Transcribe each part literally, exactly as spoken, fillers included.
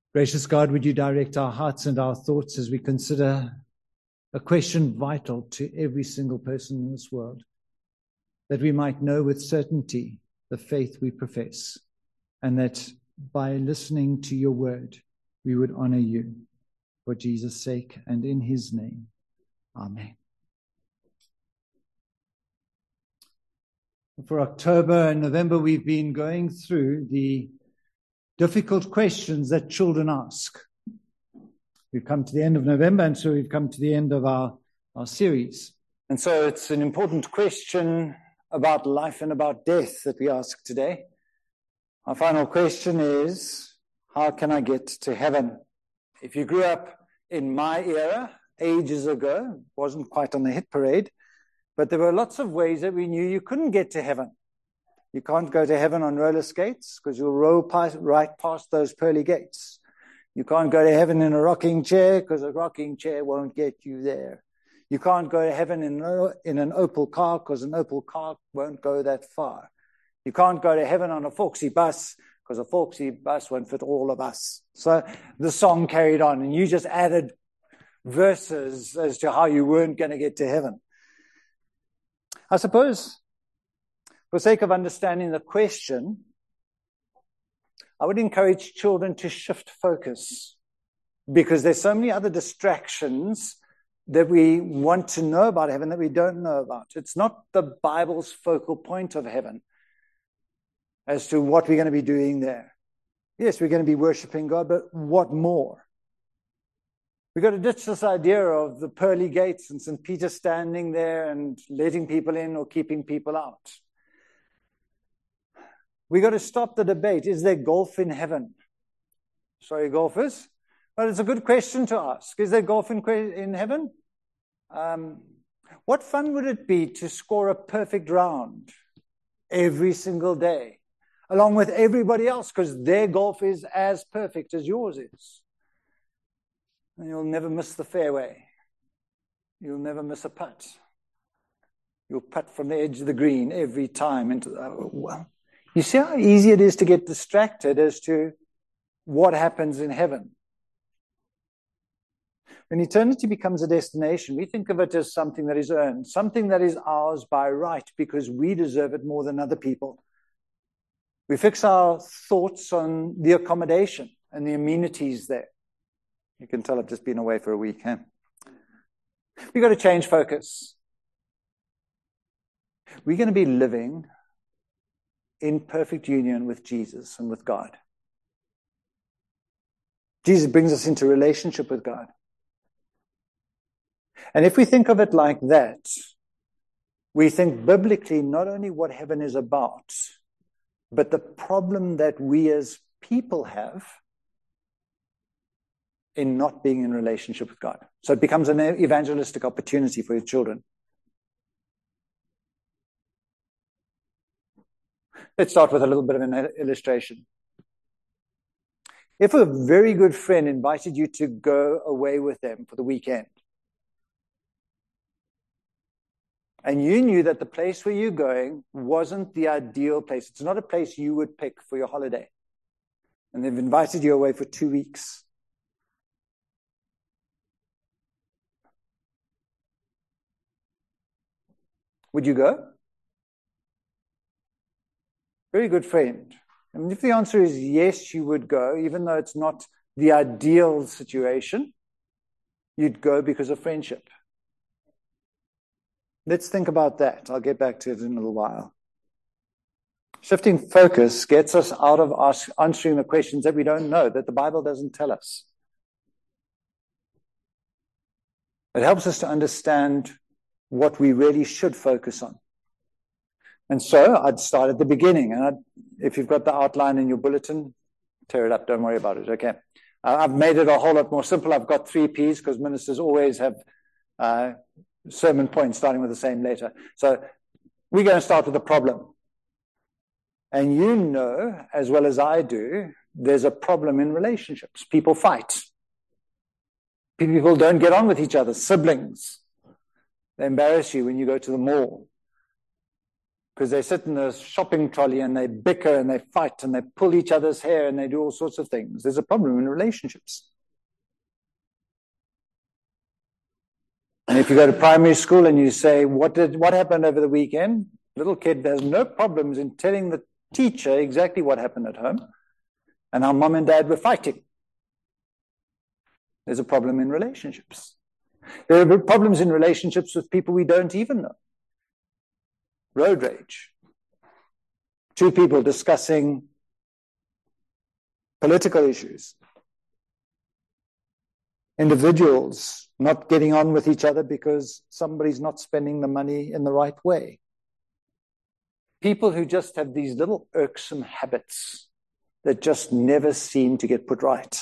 Gracious God, would you direct our hearts and our thoughts as we consider a question vital to every single person in this world, that we might know with certainty the faith we profess, and that by listening to your word, we would honor you for Jesus' sake and in his name. Amen. For October and November, we've been going through the difficult questions that children ask. We've come to the end of November, and so we've come to the end of our, our series. And so it's an important question about life and about death that we ask today. Our final question is, how can I get to heaven? If you grew up in my era, ages ago, wasn't quite on the hit parade, but there were lots of ways that we knew you couldn't get to heaven. You can't go to heaven on roller skates because you'll roll past, right past those pearly gates. You can't go to heaven in a rocking chair because a rocking chair won't get you there. You can't go to heaven in, in an Opel car because an Opel car won't go that far. You can't go to heaven on a Foxy bus because a Foxy bus won't fit all of us. So the song carried on, and you just added verses as to how you weren't going to get to heaven. I suppose, for sake of understanding the question, I would encourage children to shift focus, because there's so many other distractions that we want to know about heaven that we don't know about. It's not the Bible's focal point of heaven as to what we're going to be doing there. Yes, we're going to be worshiping God, but what more? We've got to ditch this idea of the pearly gates and Saint Peter standing there and letting people in or keeping people out. We got to stop the debate. Is there golf in heaven? Sorry, golfers. But it's a good question to ask. Is there golf in, in heaven? Um, what fun would it be to score a perfect round every single day, along with everybody else, because their golf is as perfect as yours is. And you'll never miss the fairway. You'll never miss a putt. You'll putt from the edge of the green every time into the... Well, you see how easy it is to get distracted as to what happens in heaven. When eternity becomes a destination, we think of it as something that is earned, something that is ours by right because we deserve it more than other people. We fix our thoughts on the accommodation and the amenities there. You can tell I've just been away for a week, huh? We've got to change focus. We're going to be living in perfect union with Jesus and with God. Jesus brings us into relationship with God. And if we think of it like that, we think biblically not only what heaven is about, but the problem that we as people have in not being in relationship with God. So it becomes an evangelistic opportunity for your children. Let's start with a little bit of an illustration. If a very good friend invited you to go away with them for the weekend, and you knew that the place where you're going wasn't the ideal place, it's not a place you would pick for your holiday, and they've invited you away for two weeks, would you go? Very good friend. I mean, if the answer is yes, you would go, even though it's not the ideal situation, you'd go because of friendship. Let's think about that. I'll get back to it in a little while. Shifting focus gets us out of ask, answering the questions that we don't know, that the Bible doesn't tell us. It helps us to understand what we really should focus on. And so I'd start at the beginning. And I'd, if you've got the outline in your bulletin, tear it up. Don't worry about it. Okay. Uh, I've made it a whole lot more simple. I've got three P's because ministers always have uh, sermon points starting with the same letter. So we're going to start with the problem. And you know, as well as I do, there's a problem in relationships. People fight. People don't get on with each other. Siblings. They embarrass you when you go to the mall. because they sit in a shopping trolley and they bicker and they fight and they pull each other's hair and they do all sorts of things. There's a problem in relationships. And if you go to primary school and you say, what did what happened over the weekend? Little kid has no problems in telling the teacher exactly what happened at home and how mom and dad were fighting. There's a problem in relationships. There are problems in relationships with people we don't even know. Road rage. Two people discussing political issues. Individuals not getting on with each other because somebody's not spending the money in the right way. People who just have these little irksome habits that just never seem to get put right.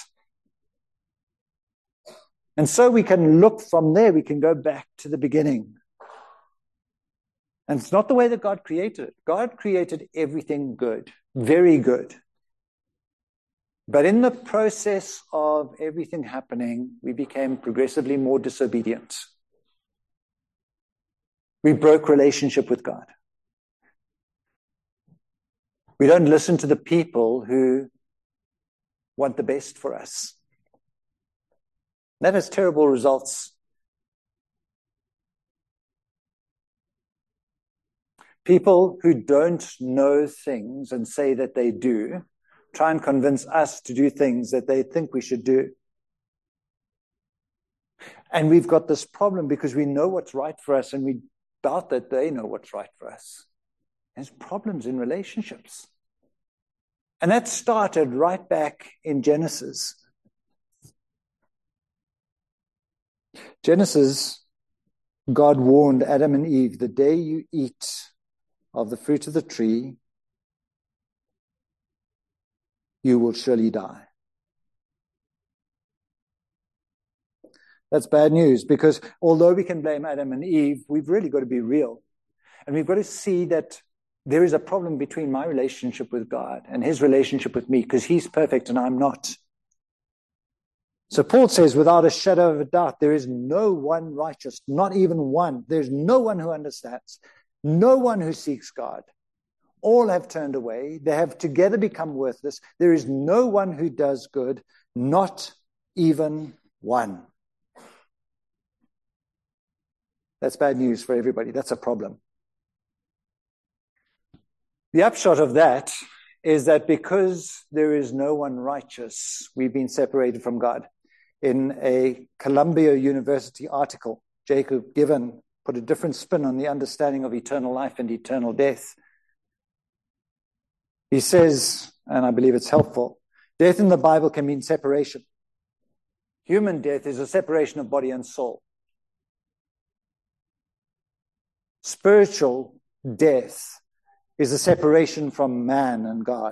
And so we can look from there, we can go back to the beginning. And it's not the way that God created it. God created everything good, very good. But in the process of everything happening, we became progressively more disobedient. We broke relationship with God. We don't listen to the people who want the best for us. That has terrible results. People who don't know things and say that they do, try and convince us to do things that they think we should do. And we've got this problem because we know what's right for us and we doubt that they know what's right for us. There's problems in relationships. And that started right back in Genesis. Genesis, God warned Adam and Eve, the day you eat of the fruit of the tree, you will surely die. That's bad news because although we can blame Adam and Eve, we've really got to be real. And we've got to see that there is a problem between my relationship with God and his relationship with me because he's perfect and I'm not. So Paul says, without a shadow of a doubt, there is no one righteous, not even one. There's no one who understands, no one who seeks God. All have turned away. They have together become worthless. There is no one who does good, not even one. That's bad news for everybody. That's a problem. The upshot of that is that because there is no one righteous, we've been separated from God. In a Columbia University article, Jacob Given put a different spin on the understanding of eternal life and eternal death. He says, and I believe it's helpful, death in the Bible can mean separation. Human death is a separation of body and soul. Spiritual death is a separation from man and God.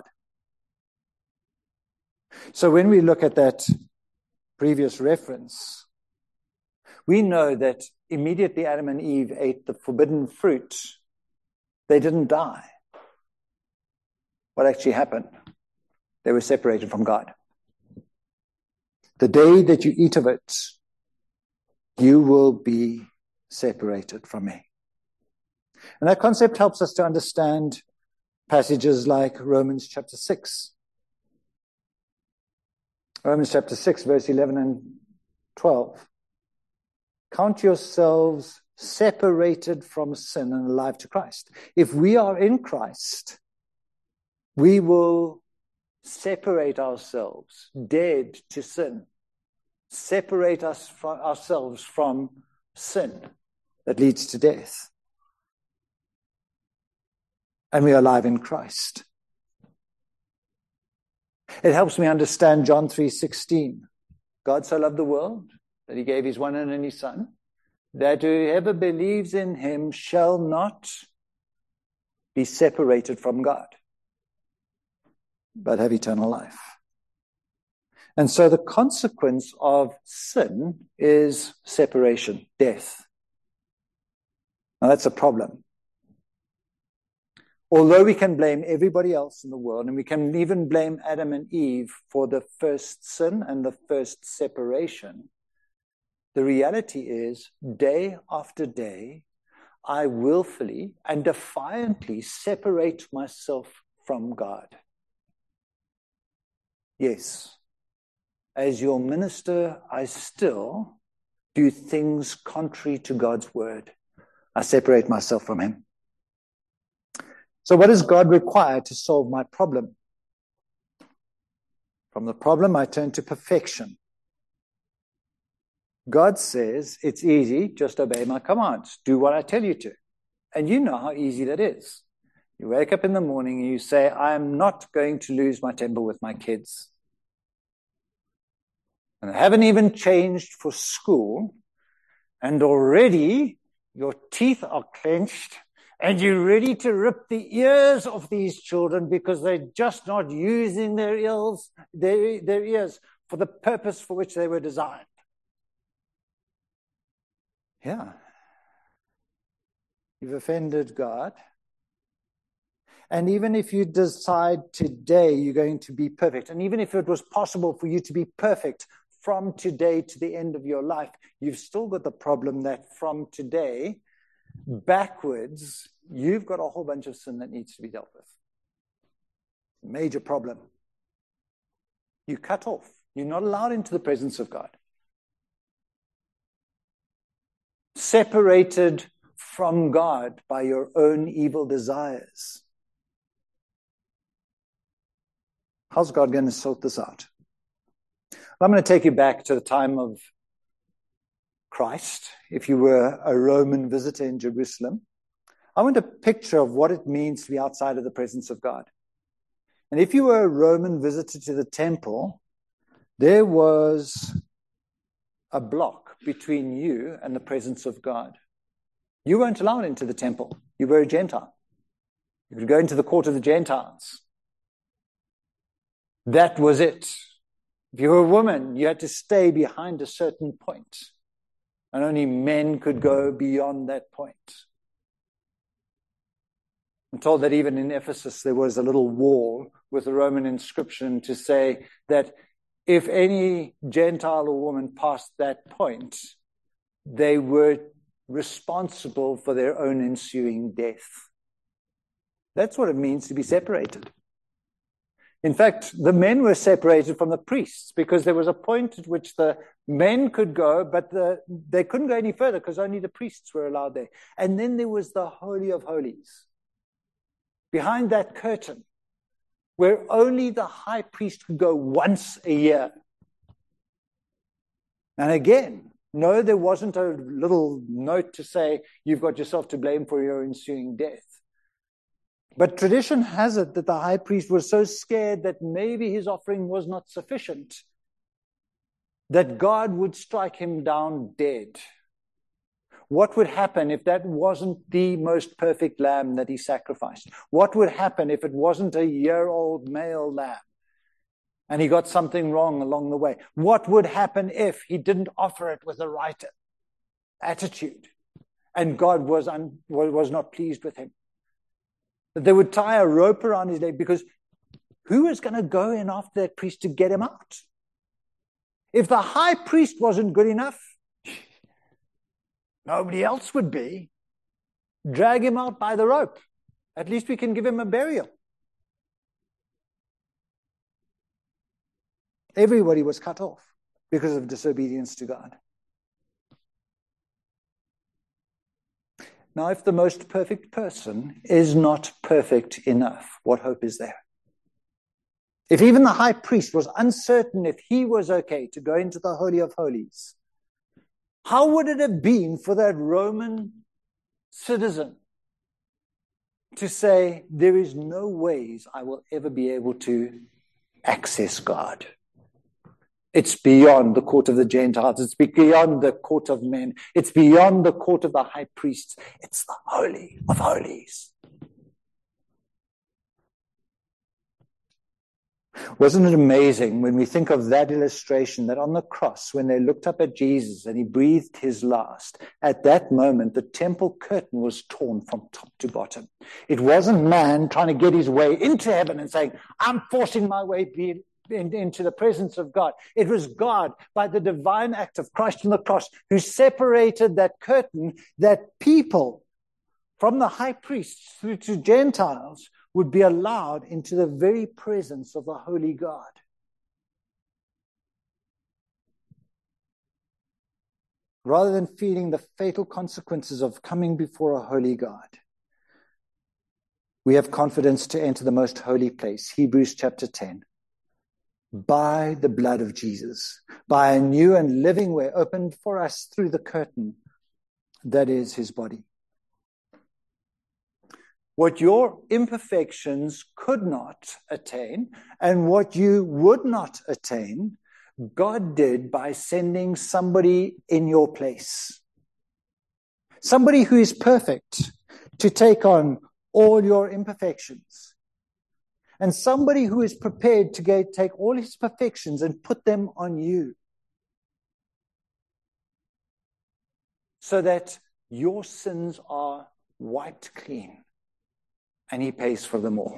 So when we look at that previous reference, we know that immediately Adam and Eve ate the forbidden fruit, they didn't die. What actually happened? They were separated from God. The day that you eat of it, you will be separated from me. And that concept helps us to understand passages like Romans chapter six. Romans chapter six, verse eleven and twelve. Count yourselves separated from sin and alive to Christ. If we are in Christ, we will separate ourselves, dead to sin. Separate us from ourselves from sin that leads to death. And we are alive in Christ. It helps me understand John three sixteen. God so loved the world that he gave his one and only Son, that whoever believes in him shall not be separated from God, but have eternal life. And so the consequence of sin is separation, death. Now that's a problem. Although we can blame everybody else in the world, and we can even blame Adam and Eve for the first sin and the first separation, the reality is, day after day, I willfully and defiantly separate myself from God. Yes, as your minister, I still do things contrary to God's word. I separate myself from him. So what does God require to solve my problem? From the problem, I turn to perfection. God says, it's easy, just obey my commands. Do what I tell you to. And you know how easy that is. You wake up in the morning and you say, I am not going to lose my temper with my kids. And I haven't even changed for school. And already your teeth are clenched and you're ready to rip the ears of these children because they're just not using their ears, their, their ears for the purpose for which they were designed. Yeah. You've offended God. And even if you decide today you're going to be perfect, and even if it was possible for you to be perfect from today to the end of your life, you've still got the problem that from today backwards, you've got a whole bunch of sin that needs to be dealt with. Major problem. You're cut off. You're not allowed into the presence of God. Separated from God by your own evil desires. How's God going to sort this out? I'm going to take you back to the time of Christ. If you were a Roman visitor in Jerusalem, I want a picture of what it means to be outside of the presence of God. And if you were a Roman visitor to the temple, there was a block between you and the presence of God. You weren't allowed into the temple. You were a Gentile. You could go into the court of the Gentiles. That was it. If you were a woman, you had to stay behind a certain point. And only men could go beyond that point. I'm told that even in Ephesus, there was a little wall with a Roman inscription to say that if any Gentile or woman passed that point, they were responsible for their own ensuing death. That's what it means to be separated. In fact, the men were separated from the priests because there was a point at which the men could go, but the, they couldn't go any further because only the priests were allowed there. And then there was the Holy of Holies. Behind that curtain, where only the high priest could go once a year. And again, no, there wasn't a little note to say, you've got yourself to blame for your ensuing death. But tradition has it that the high priest was so scared that maybe his offering was not sufficient, that God would strike him down dead. What would happen if that wasn't the most perfect lamb that he sacrificed? What would happen if it wasn't a year-old male lamb and he got something wrong along the way? What would happen if he didn't offer it with the right attitude and God was, un- was not pleased with him? They would tie a rope around his leg because who is going to go in after that priest to get him out? If the high priest wasn't good enough, nobody else would be. Drag him out by the rope. At least we can give him a burial. Everybody was cut off because of disobedience to God. Now, if the most perfect person is not perfect enough, what hope is there? If even the high priest was uncertain if he was okay to go into the Holy of Holies, how would it have been for that Roman citizen to say, there is no ways I will ever be able to access God? It's beyond the court of the Gentiles. It's beyond the court of men. It's beyond the court of the high priests. It's the Holy of Holies. Wasn't it amazing when we think of that illustration that on the cross, when they looked up at Jesus and he breathed his last, at that moment, the temple curtain was torn from top to bottom. It wasn't man trying to get his way into heaven and saying, I'm forcing my way be In, into the presence of God. It was God, by the divine act of Christ on the cross, who separated that curtain that people from the high priests through to Gentiles, would be allowed into the very presence of the holy God. Rather than feeling the fatal consequences of coming before a holy God, we have confidence to enter the most holy place, Hebrews chapter ten, by the blood of Jesus, by a new and living way opened for us through the curtain that is his body. What your imperfections could not attain and what you would not attain, God did by sending somebody in your place. Somebody who is perfect to take on all your imperfections. And somebody who is prepared to go take all his perfections and put them on you. So that your sins are wiped clean. And he pays for them all.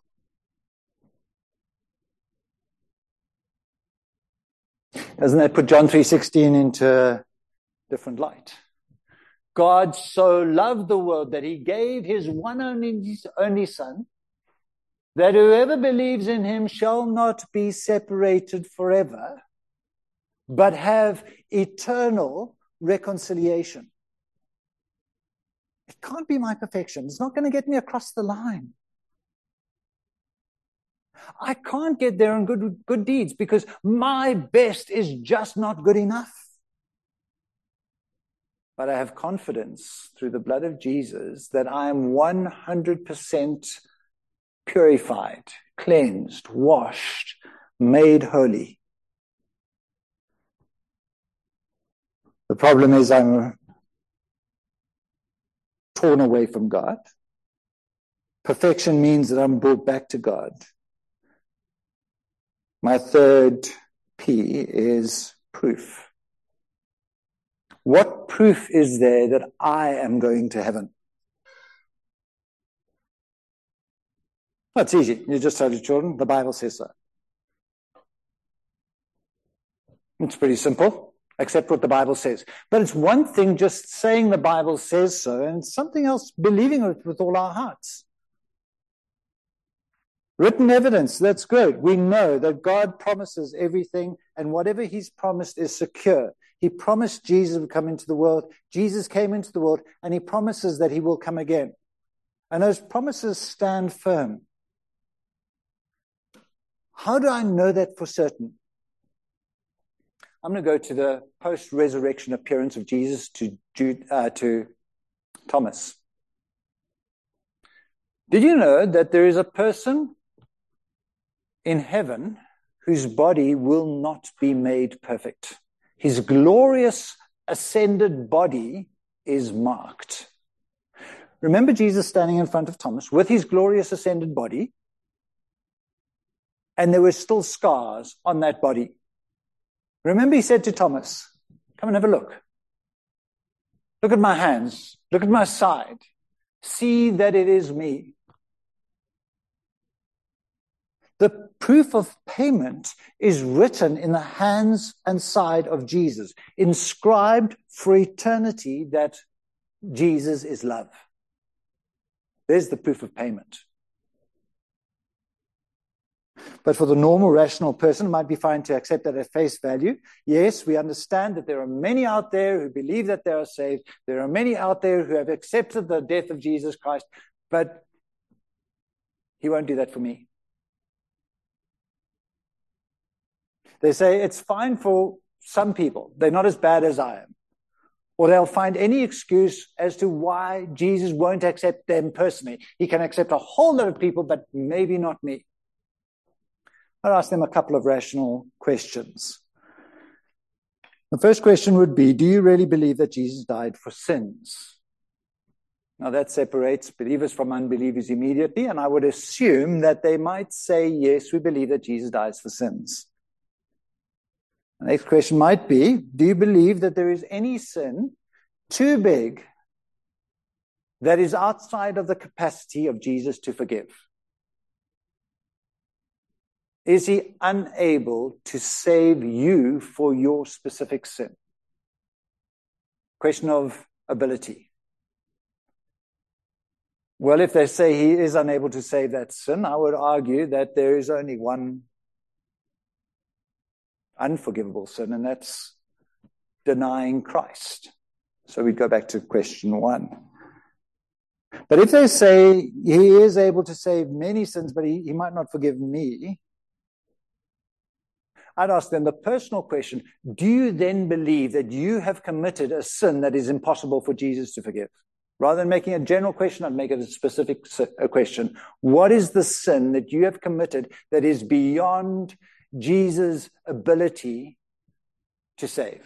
Doesn't that put John three sixteen into a different light? God so loved the world that he gave his one only, only son, that whoever believes in him shall not be separated forever, but have eternal reconciliation. It can't be my perfection. It's not going to get me across the line. I can't get there on good, good deeds because my best is just not good enough. But I have confidence through the blood of Jesus that I am one hundred percent purified, cleansed, washed, made holy. The problem is I'm torn away from God. Perfection means that I'm brought back to God. My third P is proof. What proof is there that I am going to heaven? That's easy. You just tell your children, the Bible says so. It's pretty simple. Accept what the Bible says. But it's one thing just saying the Bible says so, and it's something else believing it with all our hearts. Written evidence, that's good. We know that God promises everything, and whatever he's promised is secure. He promised Jesus would come into the world. Jesus came into the world, and he promises that he will come again. And those promises stand firm. How do I know that for certain? I'm going to go to the post-resurrection appearance of Jesus to, Jude, uh, to Thomas. Did you know that there is a person in heaven whose body will not be made perfect? His glorious ascended body is marked. Remember Jesus standing in front of Thomas with his glorious ascended body, and there were still scars on that body. Remember he said to Thomas, come and have a look. Look at my hands. Look at my side. See that it is me. The proof of payment is written in the hands and side of Jesus, inscribed for eternity that Jesus is love. There's the proof of payment. But for the normal, rational person, it might be fine to accept that at face value. Yes, we understand that there are many out there who believe that they are saved. There are many out there who have accepted the death of Jesus Christ, but he won't do that for me. They say it's fine for some people. They're not as bad as I am. Or they'll find any excuse as to why Jesus won't accept them personally. He can accept a whole lot of people, but maybe not me. I'll ask them a couple of rational questions. The first question would be, do you really believe that Jesus died for sins? Now that separates believers from unbelievers immediately, and I would assume that they might say, yes, we believe that Jesus dies for sins. The next question might be, do you believe that there is any sin too big that is outside of the capacity of Jesus to forgive? Is he unable to save you for your specific sin? Question of ability. Well, if they say he is unable to save that sin, I would argue that there is only one unforgivable sin, and that's denying Christ. So we go back to question one. But if they say he is able to save many sins, but he, he might not forgive me, I'd ask them the personal question, do you then believe that you have committed a sin that is impossible for Jesus to forgive? Rather than making a general question, I'd make it a specific question. What is the sin that you have committed that is beyond Jesus' ability to save?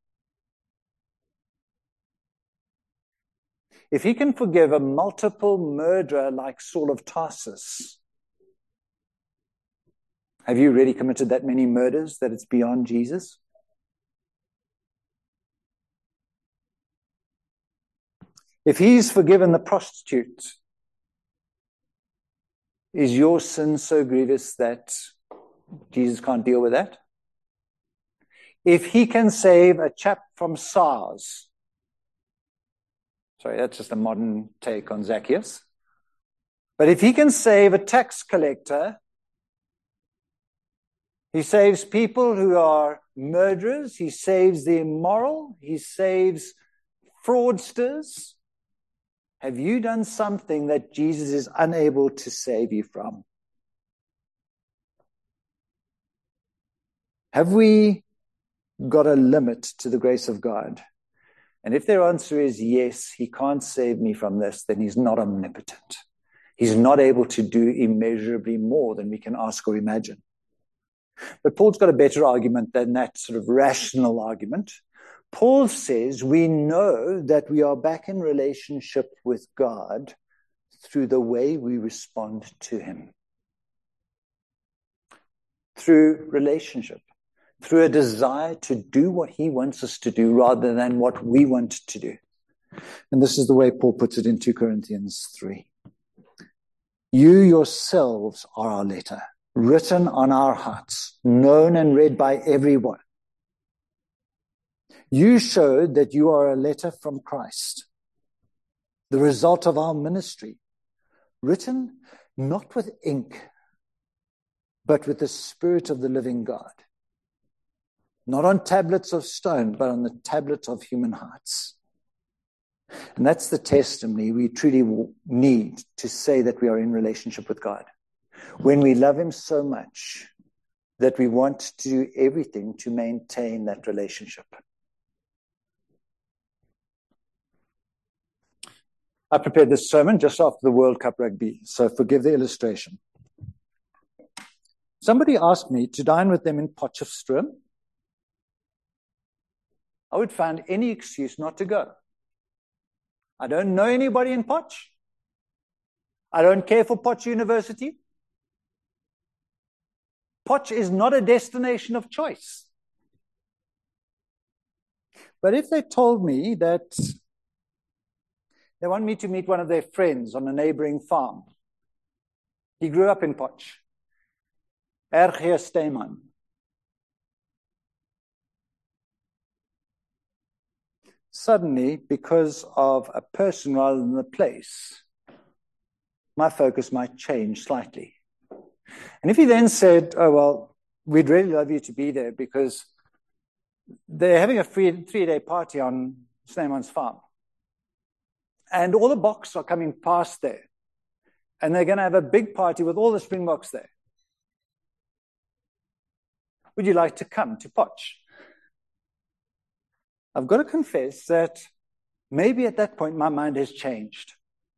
If he can forgive a multiple murderer like Saul of Tarsus, have you really committed that many murders that it's beyond Jesus? If he's forgiven the prostitute, is your sin so grievous that Jesus can't deal with that? If he can save a chap from SARS, sorry, that's just a modern take on Zacchaeus. But if he can save a tax collector, he saves people who are murderers, he saves the immoral, he saves fraudsters. Have you done something that Jesus is unable to save you from? Have we got a limit to the grace of God? And if their answer is yes, he can't save me from this, then he's not omnipotent. He's not able to do immeasurably more than we can ask or imagine. But Paul's got a better argument than that sort of rational argument. Paul says we know that we are back in relationship with God through the way we respond to him. Through relationship. Through a desire to do what he wants us to do rather than what we want to do. And this is the way Paul puts it in Second Corinthians three. You yourselves are our letter, written on our hearts, known and read by everyone. You showed that you are a letter from Christ, the result of our ministry, written not with ink, but with the Spirit of the living God. Not on tablets of stone, but on the tablets of human hearts. And that's the testimony we truly need to say that we are in relationship with God. When we love him so much that we want to do everything to maintain that relationship. I prepared this sermon just after the World Cup rugby, so forgive the illustration. Somebody asked me to dine with them in Potchefstroom. I would find any excuse not to go. I don't know anybody in Potch. I don't care for Potch University. Potch is not a destination of choice. But if they told me that they want me to meet one of their friends on a neighboring farm, he grew up in Potch, R G Steeman. Suddenly, because of a person rather than the place, my focus might change slightly. And if he then said, oh, well, we'd really love you to be there because they're having a free three-day party on Snyman's farm. And all the Boks are coming past there. And they're going to have a big party with all the Springboks there. Would you like to come to Potch? I've got to confess that maybe at that point my mind has changed.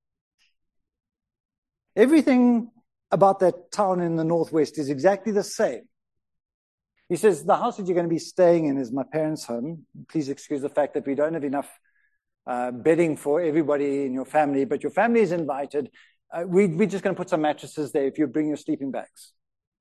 Everything about that town in the northwest is exactly the same. He says, the house that you're going to be staying in is my parents' home. Please excuse the fact that we don't have enough uh, bedding for everybody in your family, but your family is invited. Uh, we, we're just going to put some mattresses there if you bring your sleeping bags.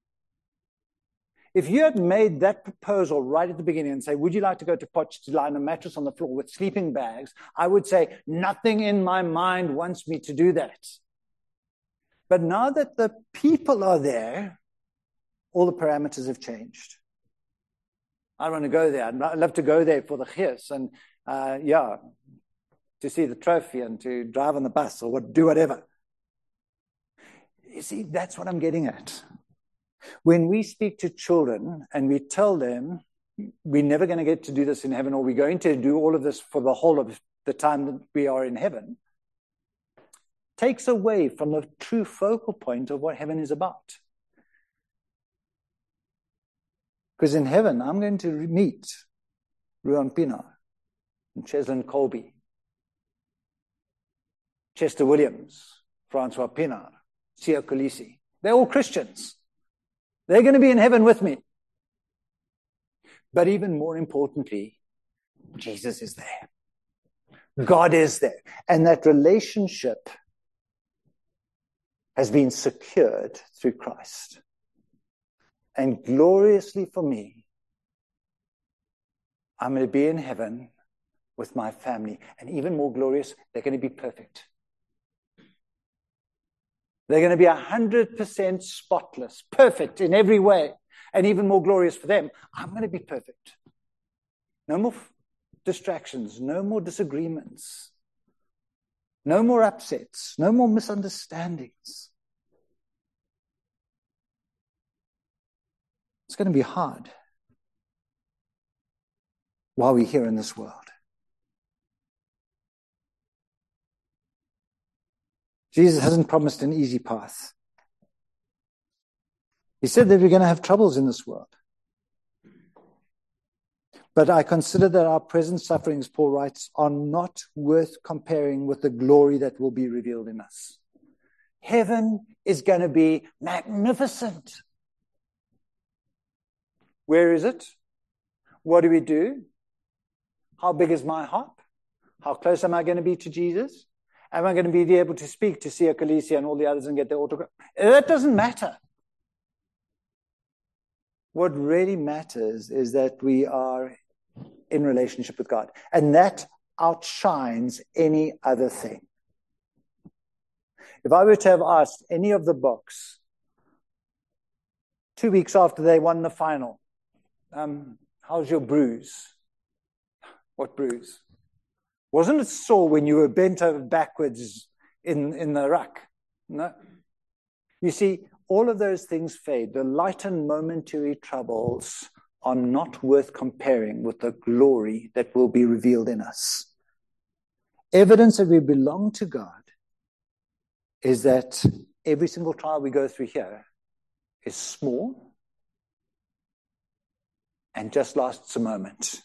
If you had made that proposal right at the beginning and say, would you like to go to Potch to lie on a mattress on the floor with sleeping bags? I would say, nothing in my mind wants me to do that. But now that the people are there, all the parameters have changed. I want to go there. I'd love to go there for the Gees and, uh, yeah, to see the trophy and to drive on the bus or what, do whatever. You see, that's what I'm getting at. When we speak to children and we tell them we're never going to get to do this in heaven, or we're going to do all of this for the whole of the time that we are in heaven, takes away from the true focal point of what heaven is about. Because in heaven, I'm going to meet Ruan Pienaar and Cheslin Colby, Chester Williams, Francois Pienaar, Sia Kolisi. They're all Christians. They're going to be in heaven with me. But even more importantly, Jesus is there. God is there. And that relationship has been secured through Christ. And gloriously for me, I'm going to be in heaven with my family. And even more glorious, they're going to be perfect. They're going to be one hundred percent spotless, perfect in every way. And even more glorious for them, I'm going to be perfect. No more distractions, no more disagreements, no more upsets, no more misunderstandings. It's going to be hard while we're here in this world. Jesus hasn't promised an easy path. He said that we're going to have troubles in this world. But I consider that our present sufferings, Paul writes, are not worth comparing with the glory that will be revealed in us. Heaven is going to be magnificent. Where is it? What do we do? How big is my heart? How close am I going to be to Jesus? Am I going to be able to speak to Sia Kolisi and all the others and get their autograph? That doesn't matter. What really matters is that we are in relationship with God. And that outshines any other thing. If I were to have asked any of the Boks two weeks after they won the final, um, how's your bruise? What bruise? Wasn't it sore when you were bent over backwards in, in the ruck? No. You see, all of those things fade. The light and momentary troubles are not worth comparing with the glory that will be revealed in us. Evidence that we belong to God is that every single trial we go through here is small and just lasts a moment.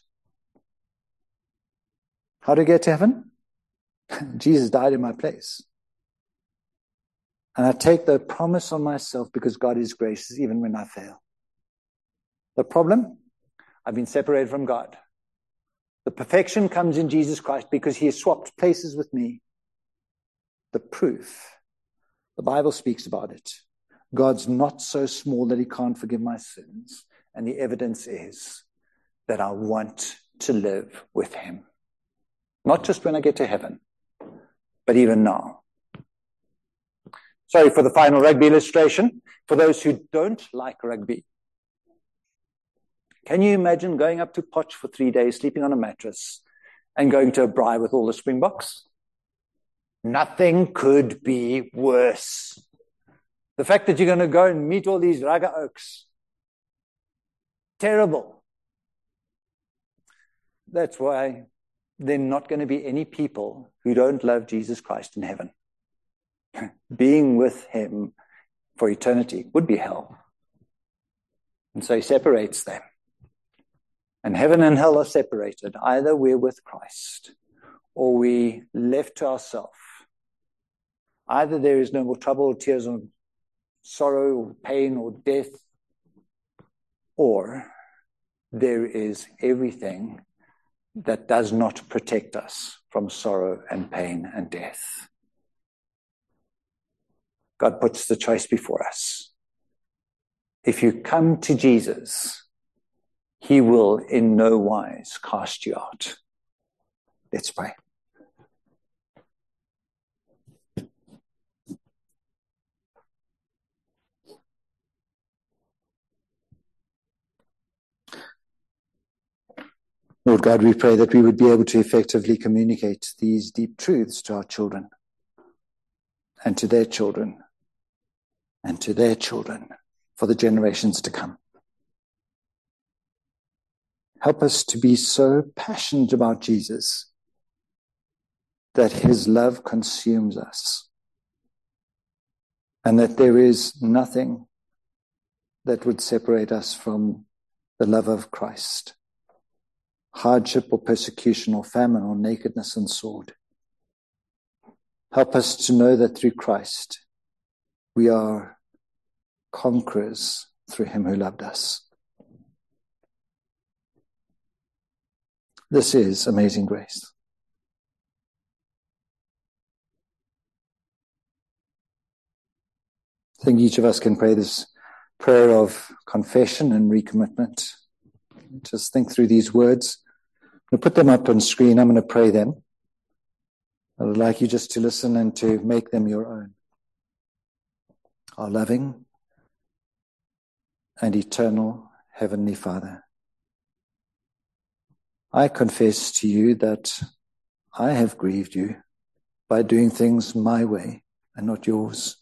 How to get to heaven? Jesus died in my place. And I take the promise on myself because God is gracious even when I fail. The problem? I've been separated from God. The perfection comes in Jesus Christ because he has swapped places with me. The proof, the Bible speaks about it. God's not so small that he can't forgive my sins. And the evidence is that I want to live with him. Not just when I get to heaven, but even now. Sorry for the final rugby illustration. For those who don't like rugby, can you imagine going up to Potch for three days, sleeping on a mattress, and going to a braai with all the Springboks? Nothing could be worse. The fact that you're going to go and meet all these Raga Oaks, terrible. That's why there are not going to be any people who don't love Jesus Christ in heaven. Being with him for eternity would be hell. And so he separates them. And heaven and hell are separated. Either we're with Christ or we left to ourselves. Either there is no more trouble, or tears, or sorrow, or pain, or death, or there is everything that does not protect us from sorrow and pain and death. God puts the choice before us. If you come to Jesus, he will in no wise cast you out. Let's pray. Lord God, we pray that we would be able to effectively communicate these deep truths to our children and to their children. and to their children for the generations to come. Help us to be so passionate about Jesus that his love consumes us, and that there is nothing that would separate us from the love of Christ. Hardship or persecution or famine or nakedness and sword. Help us to know that through Christ we are conquerors through him who loved us. This is Amazing Grace. I think each of us can pray this prayer of confession and recommitment. Just think through these words. I'm going to put them up on screen. I'm going to pray them. I would like you just to listen and to make them your own. Our loving and eternal Heavenly Father, I confess to you that I have grieved you by doing things my way and not yours.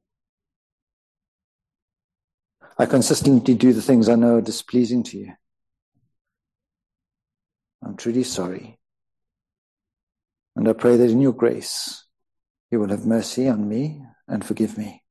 I consistently do the things I know are displeasing to you. I'm truly sorry. And I pray that in your grace, you will have mercy on me and forgive me.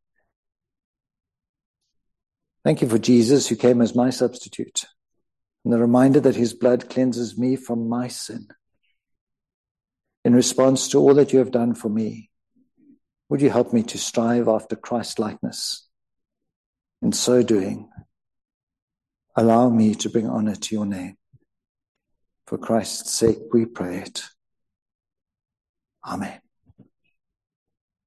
Thank you for Jesus, who came as my substitute, and the reminder that his blood cleanses me from my sin. In response to all that you have done for me, would you help me to strive after Christ-likeness? In so doing, allow me to bring honor to your name. For Christ's sake we pray it. Amen.